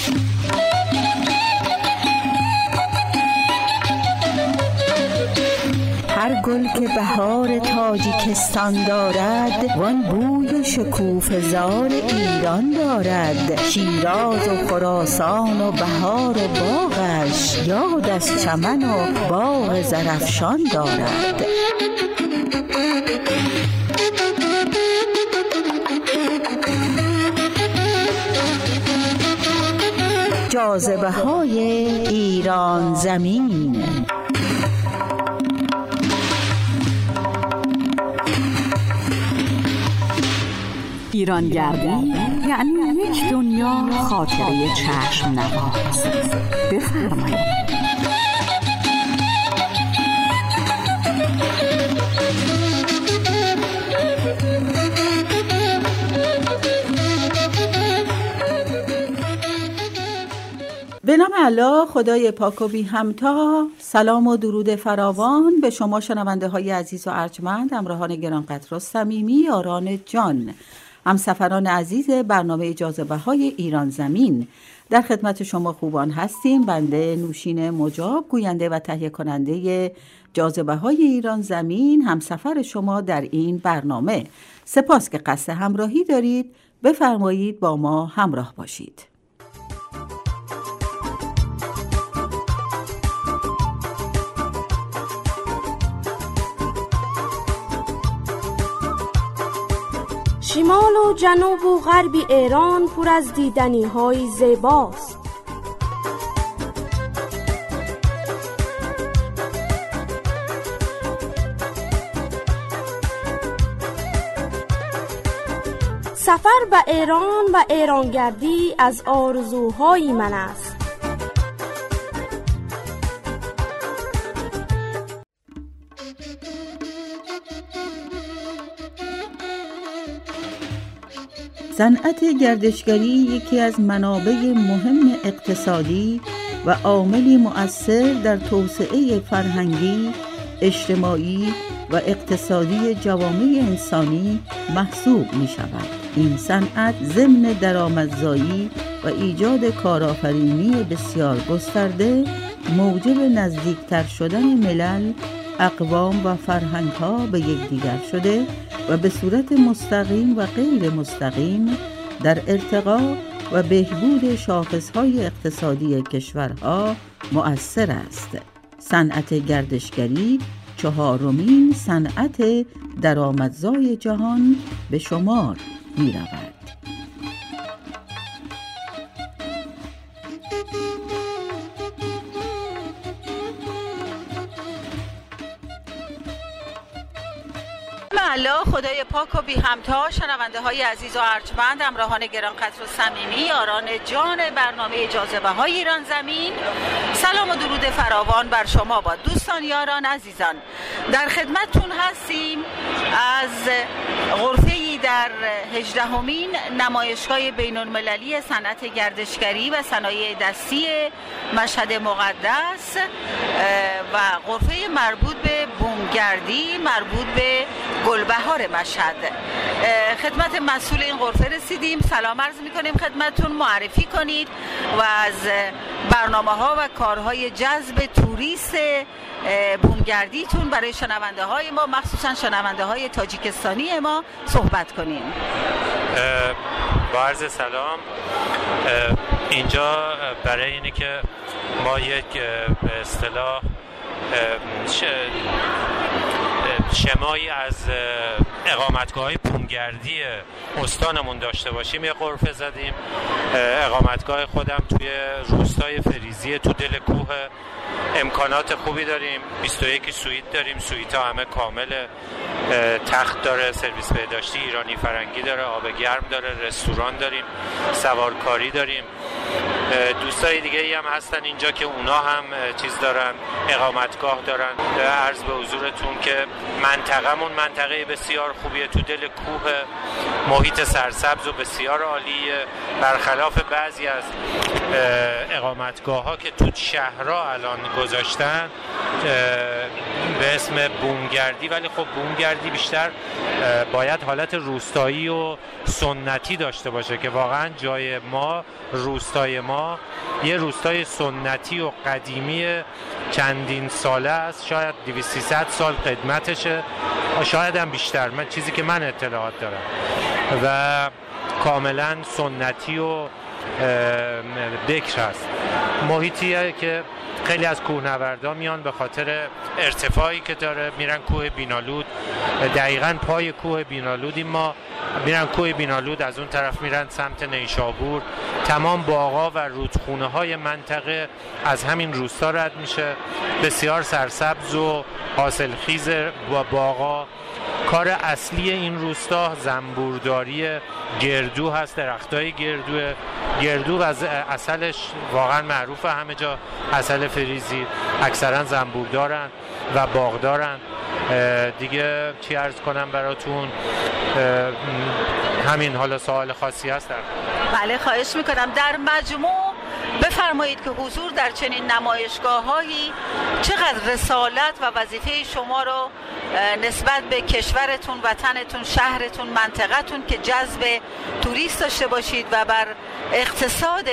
هر گل که بهار تاجیکستان دارد، وان بوی شکوفه زار ایران دارد. شیراز و خراسان و بهار و باغش، یاد از چمن و باغ زرافشان دارد. جاذبه های ایران زمین. ایرانگردی یعنی یک دنیا خاطره چشم نواز. بفرمایید. به نام الله خدای پاک و بی همتا. سلام و درود فراوان به شما شنونده های عزیز و ارجمند، همراهان گرانقدر و صمیمی، یاران جان، همسفران عزیز برنامه جاذبه های ایران زمین. در خدمت شما خوبان هستیم. بنده نوشین مجاب، گوینده و تهیه کننده جاذبه های ایران زمین، همسفر شما در این برنامه. سپاس که قصد همراهی دارید. بفرمایید با ما همراه باشید. شمال و جنوب و غرب ایران پر از دیدنی‌های زیباست. سفر به ایران و ایرانگردی از آرزوهای من است. صنعت گردشگری یکی از منابع مهم اقتصادی و عاملی مؤثر در توسعه فرهنگی، اجتماعی و اقتصادی جوامع انسانی محسوب می شود. این صنعت ضمن درآمدزایی و ایجاد کارآفرینی بسیار گسترده، موجب نزدیکتر شدن ملل، اقوام و فرهنگ‌ها به یکدیگر شده و به صورت مستقیم و غیر مستقیم در ارتقا و بهبود شاخص‌های اقتصادی کشورها مؤثر است. صنعت گردشگری چهارمین صنعت درآمدزای جهان به شمار می‌رود. الله خدای پاک و بی همتا، شنونده های عزیز و ارجمند، همراهان گرانقدر و صمیمی، یاران جان برنامه جاذبه های ایران زمین، سلام و درود فراوان بر شما با دوستان، یاران، عزیزان. در خدمتتون هستیم از غرفه‌ای در 18مین نمایشگاه بین‌المللی صنعت گردشگری و صنایع دستی مشهد مقدس و غرفه مربوط به بومگردی، مربوط به گلبهار مشهد. خدمت مسئول این غرفه رسیدیم. سلام عرض می‌کنیم خدمتتون. معرفی کنید و از برنامه‌ها و کارهای جذب توریست بومگردیتون برای شنونده های ما، مخصوصا شنونده های تاجیکستانی ما، صحبت کنیم. با عرض سلام. اینجا برای اینه که ما یک به اصطلاح شمایی از اقامتگاه‌های بومگردی استانمون داشته باشیم. یه غرفه زدیم. اقامتگاه خودم توی روستای فریزی تو دل کوه. امکانات خوبی داریم. 21 سویت داریم. سویت‌ها همه کامله. تخت داره، سرویس بهداشتی ایرانی فرنگی داره، آب گرم داره، رستوران داریم، سوارکاری داریم. دوستای دیگه ای هم هستن اینجا که اونا هم چیز دارن، اقامتگاه دارن. عرض به حضورتون که منطقمون منطقه بسیار خوبیه، تو دل کوه، محیط سرسبز و بسیار عالیه. برخلاف بعضی از اقامتگاه ها که تو شهرها الان گذاشتن به اسم بومگردی، ولی خب بومگردی بیشتر باید حالت روستایی و سنتی داشته باشه که واقعا جای ما، روستای ما ما یه روستای سنتی و قدیمی چندین ساله است، شاید 200-300 سال قدمتشه و شاید هم بیشتر، من چیزی که من اطلاعات دارم، و کاملا سنتی و بکر هست. محیطیه که خیلی از کوهنوردها میان به خاطر ارتفاعی که داره، میرن کوه بینالود، دقیقاً پای کوه بینالودیم ما، میرن کوه بینالود، از اون طرف میرن سمت نیشابور، تمام باغا و رودخونه های منطقه از همین روستا رد میشه، بسیار سرسبز و حاصلخیز و باغا. کار اصلی این روستا زنبورداری گردو هست، درختای گردو و عسلش واقعا معروفه همه جا، عسل فریزی، اکثرا زنبور دارن و باغ دارن. دیگه چی عرض کنم براتون؟ همین. حالا سوال خاصی هست؟ بله خواهش میکنم. در مجموع بفرمایید که حضور در چنین نمایشگاه‌هایی چقدر رسالت و وظیفه شما رو نسبت به کشورتون، وطنتون، شهرتون، منطقتون که جذب توریست داشته باشید و بر اقتصاد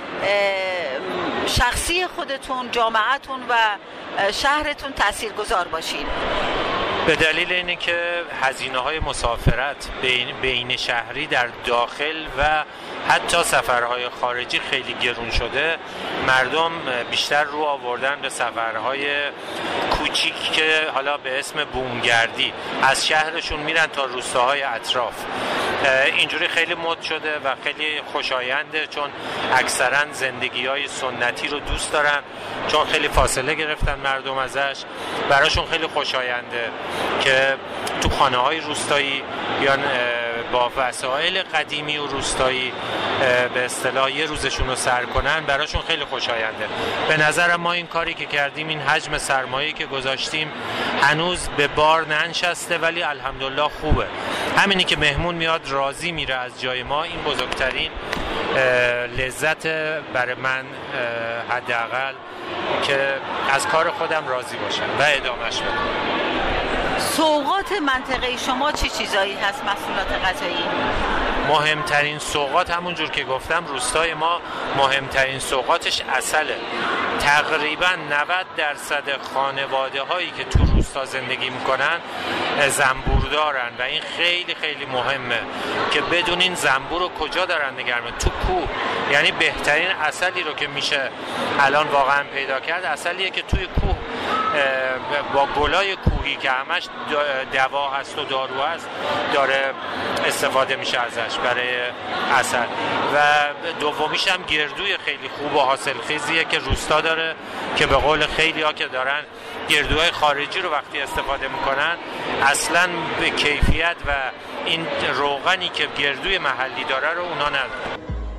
شخصی خودتون، جامعتون و شهرتون تاثیرگذار باشید؟ به دلیل اینه که هزینه‌های مسافرت بین شهری در داخل و حتی سفرهای خارجی خیلی گرون شده، مردم بیشتر رو آوردن به سفرهای کوچیک که حالا به اسم بومگردی از شهرشون میرن تا روستاهای اطراف. اینجوری خیلی مد شده و خیلی خوشاینده، چون اکثرا زندگی‌های سنتی رو دوست دارن، چون خیلی فاصله گرفتن مردم ازش، براشون خیلی خوشاینده که تو خانه‌های روستایی بیان با وسایل قدیمی و روستایی به اصطلاح یه روزشون رو سر کنن، براشون خیلی خوشاینده. به نظر ما این کاری که کردیم، این حجم سرمایه‌ای که گذاشتیم هنوز به بار ننشسته، ولی الحمدلله خوبه. همینی که مهمون میاد راضی میره از جای ما، این بزرگترین لذت برای من حداقل، که از کار خودم راضی باشم و ادامهش بدم. سوغات منطقه شما چی چیزایی هست؟ محصولات غذایی؟ مهمترین سوغات همونجور که گفتم، روستای ما مهمترین سوغاتش عسله. تقریبا 90% خانواده هایی که تو روستا زندگی میکنن زنبور دارن و این خیلی خیلی مهمه که بدونین زنبور رو کجا دارن نگه می‌دارن. تو کوه. یعنی بهترین عسلی رو که میشه الان واقعا پیدا کرد، عسلیه که توی کوه با گلای کوهی که همش دوا هست و دارو هست داره استفاده میشه ازش برای عسل. و دومیش هم گردوی خیلی خوب و حاصلخیزیه که روستا داره، که به قول خیلی ها که دارن گردوهای خارجی رو وقتی استفاده میکنن اصلا به کیفیت و این روغنی که گردوی محلی داره رو اونا نداره.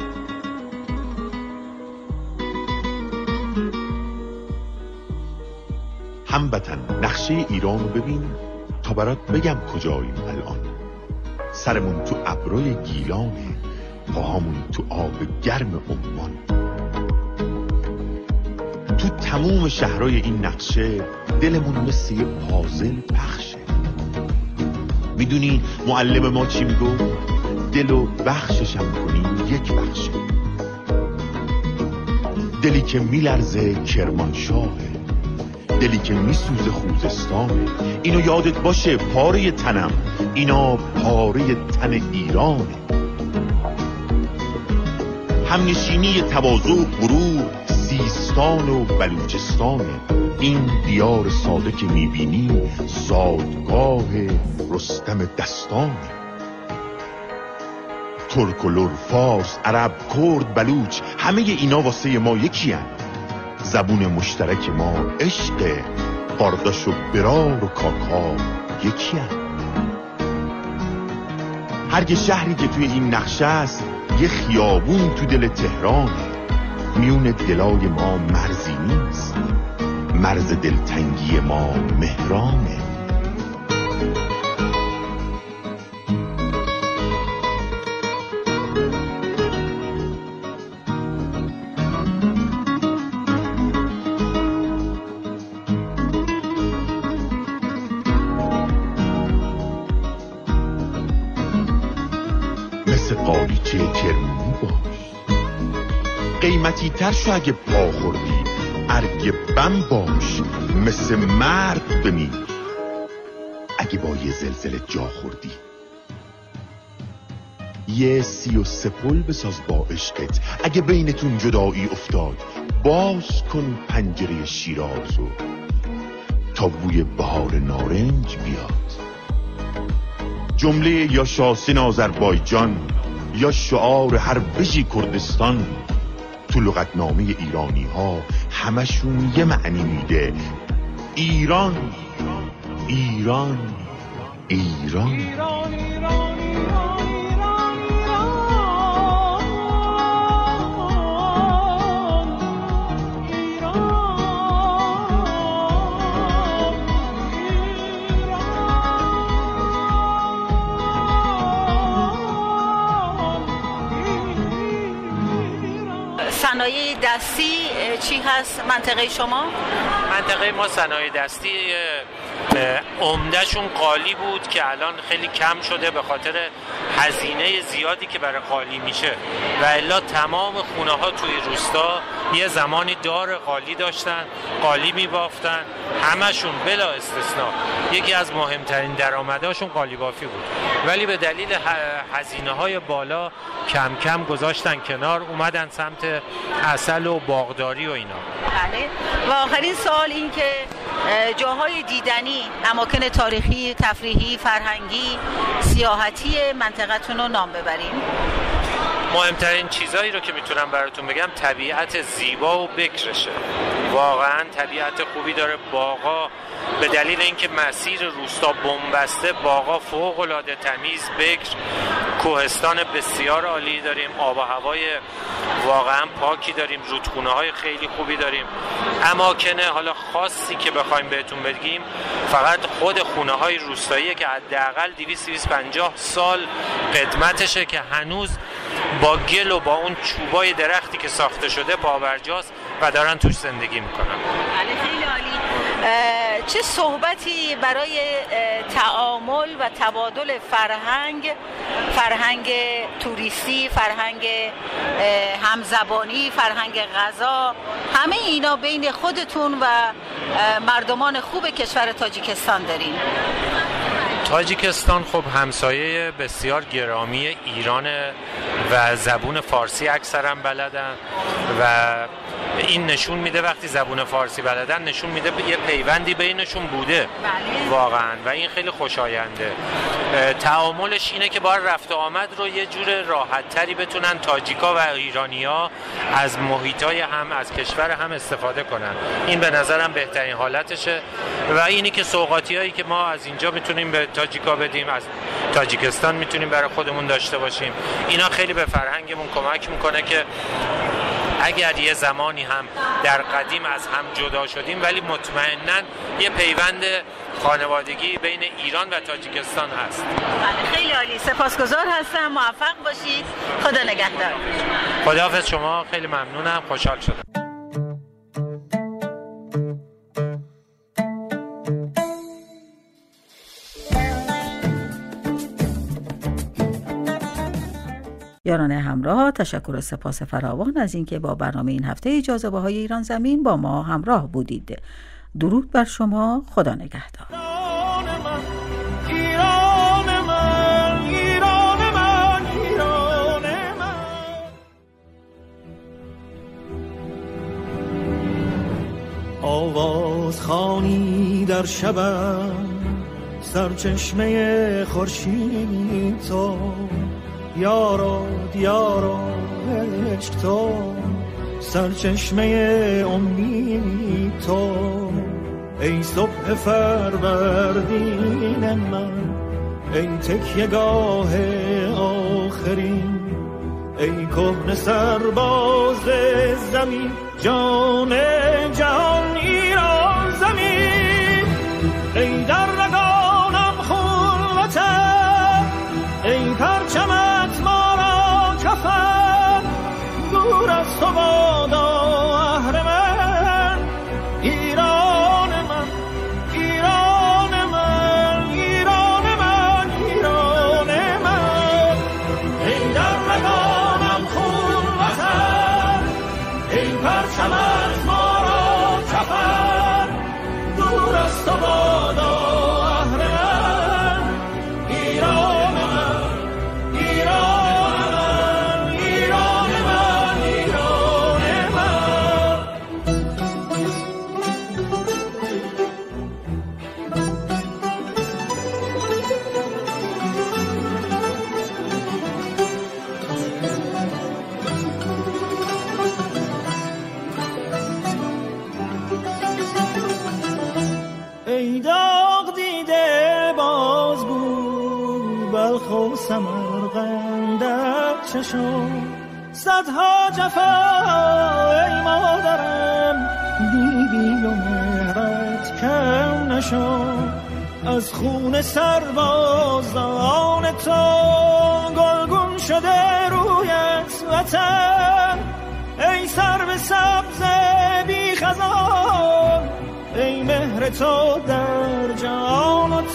هموطن، نقشه ایران رو ببین تا برات بگم کجاییم الان. سرمون تو ابروی گیلانه، پاهامون تو آب گرم عمان. تو تموم شهرهای این نقشه دلمون مثل یه پازل پخشه. میدونی معلم ما چی میگو؟ دلو بخششم کنی یک بخشه. دلی که میلرزه کرمانشاهه، دلی که میسوزه خوزستانه. اینو یادت باشه پاره تنم، اینا پاره تن ایرانه. همنشینی تواضع و غرور سیستان و بلوچستانه. این دیار ساده که میبینی زادگاه رستم دستانه. ترک و لر، فارس، عرب، کرد، بلوچ، همه اینا واسه ما یکی هن. زبون مشترک ما عشق، بارداش و برار و کاکا یکی هن. هر یه شهری که توی این نقشه است یه خیابون تو دل تهرانه. میون دلای ما مرزی نیست، مرز دلتنگی ما مهرانه. مثل قالیچه کرمونی باش، قیمت قطعی‌تر شو اگه پا خوردی، ارگ بم باش مثل مرد بمیر اگه با یه زلزله جا خوردی. یه 33 پل بساز با عشقت اگه بینتون جدایی افتاد، باز کن پنجره شیرازو تا بوی بهار نارنج بیاد. جمله یا شاسین آذربایجان یا شعار هر بژی کردستان تو لغتنامه ایرانی ها همشون یه معنی میده: ایران ایران ایران, ایران, ایران. صنایع دستی چی هست منطقه شما؟ منطقه ما صنایع دستی عمدهشون قالی بود که الان خیلی کم شده به خاطر هزینه زیادی که برای قالی میشه و الا تمام خونه ها توی روستا یه زمانی دار قالی داشتن، قالی میبافتن، همشون بلا استثناء یکی از مهمترین درآمدهاشون قالی بافی بود، ولی به دلیل هزینه های بالا کم کم گذاشتن کنار، اومدن سمت عسل و باغداری و اینا. بله. و آخرین سوال این که جاهای دیدنی، اماکن تاریخی، تفریحی، فرهنگی، سیاحتی منطقتون رو نام ببرین. مهمترین چیزایی رو که میتونم براتون بگم طبیعت زیبا و بکرشه. واقعا طبیعت خوبی داره. باغا به دلیل اینکه مسیر روستا بنبسته، باغا فوق العاده تمیز، بکر، کوهستان بسیار عالی داریم، آب و هوای واقعا پاکی داریم، رودخونه های خیلی خوبی داریم. اماکن حالا خاصی که بخوایم بهتون بگیم فقط خود خونه های روستاییه که حداقل 250 سال قدمتشه که هنوز با گل و با اون چوبای درختی که ساخته شده پابرجاست و دارن توش زندگی میکنن. خیلی عالی. چه صحبتی برای تعامل و تبادل فرهنگ توریستی، فرهنگ همزبانی، فرهنگ غذا، همه اینا بین خودتون و مردمان خوب کشور تاجیکستان دارین؟ تاجیکستان خب همسایه بسیار گرامی ایران و زبون فارسی اکثرا بلدن و این نشون میده وقتی زبون فارسی بلدن نشون میده یه پیوندی بینشون بوده واقعا و این خیلی خوشاینده. تعاملش اینه که با رفت و آمد رو یه جور راحت تری بتونن تاجیکا و ایرانیا از محیطای هم، از کشور هم استفاده کنن. این به نظرم بهترین حالتشه و اینی که سوغاتی هایی که ما از اینجا میتونیم به تاجیکا بدیم، از تاجیکستان میتونیم برای خودمون داشته باشیم، اینا خیلی به فرهنگمون کمک میکنه که اگر یه زمانی هم در قدیم از هم جدا شدیم ولی مطمئناً یه پیوند خانوادگی بین ایران و تاجیکستان هست. خیلی عالی، سپاسگزار هستم، موفق باشید، خدا نگهدار. خداحافظ شما، خیلی ممنونم، خوشحال شدم. یاران همراه، تشکر و سپاس فراوان از اینکه با برنامه این هفته جاذبه‌های ایران زمین با ما همراه بودید. درود بر شما، خدا نگهدار. آواز خوانی در شبم، سرچشمه خورشید تو، یارا دیارا عشق تو، سرچشمه امید تو، ای صبح فروردین من، ای تکیه‌گاه آخرین، ای کهنه سرباز زمین، جان جهان ایران زمین، ای در رگانم خون وطن، ای پرچمت ما را کفن، دور از تو بادا اهرمن، ایران من، ایران من، ایران من، ایران من، ای در رگانم خون وطن، ای پرچم از ما را کفن دور از تو بادا اهرمن ایران من ایران من ایران من ایران من. ای داغ دیده باز بود بلخ و سمرقند در چشم صدها جفا ای مادرم دیدی و مهرت کم نشد از خون سربازان تو گلگون شده رویت وطن ای سرو سبز بی خزان ای مهر تو در جان و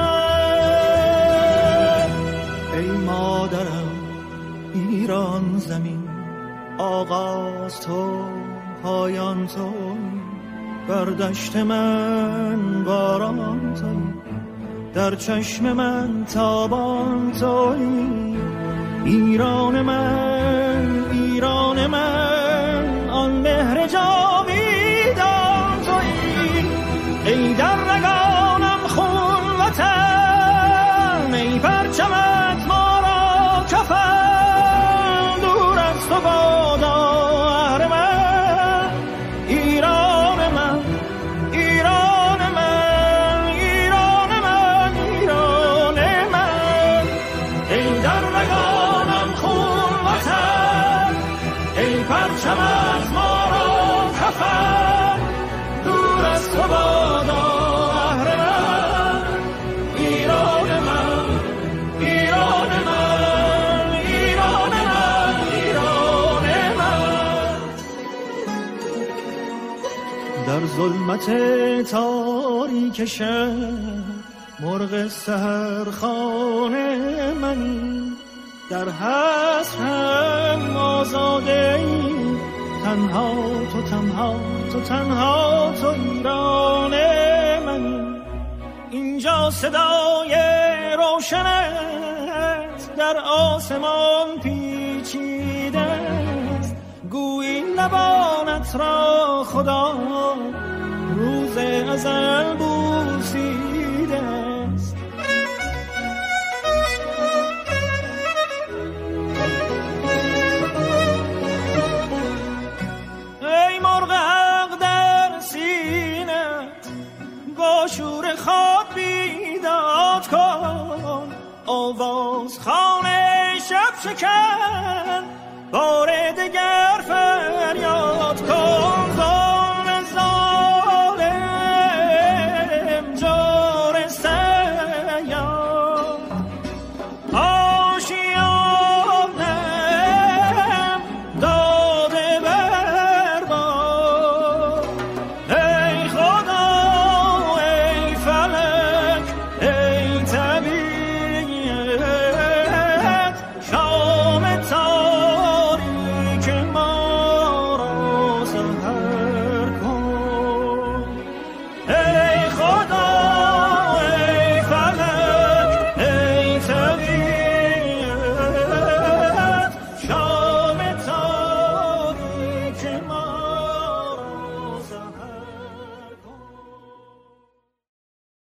تن ای مادرم ایران زمین آغاز تو پایان تو بر دشت من باران تویی در چشم من تابان تویی ایران من ایران من آن مهر جاویدان تویی ای در رگانم خون وطن ای پرچمت ما را کفن دور از تو بادا اهرمن ایران من ایران من ایران من ایران من ای در رگانم خون وطن ای پرچمت ما را کفن دور از تو بادا اهرمن ایران من ایران من ایران من ایران من. در ظلمت تاریک شب مرغ سحرخانه منی در حسرم آزاده ای تنها تو تنها تو تنها تو ایران منی اینجا صدای روشنت در آسمان پیچیده است گویی لبانت را خدا روز ازل بوسیده است ای مرغ حق در سینت با شور خواب بیداد کن آواز خانه شب شکن بار دگر